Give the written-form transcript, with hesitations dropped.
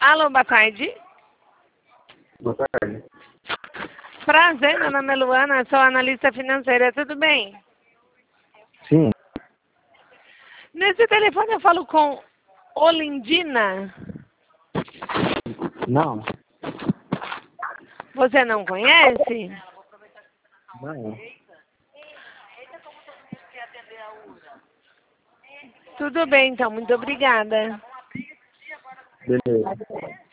Alô, boa tarde. Boa tarde. Prazer, meu nome é Luana, sou analista financeira, tudo bem? Sim. Nesse telefone eu falo com Olindina. Não. Você não conhece? Não. Tudo bem, então, muito obrigada. Beleza.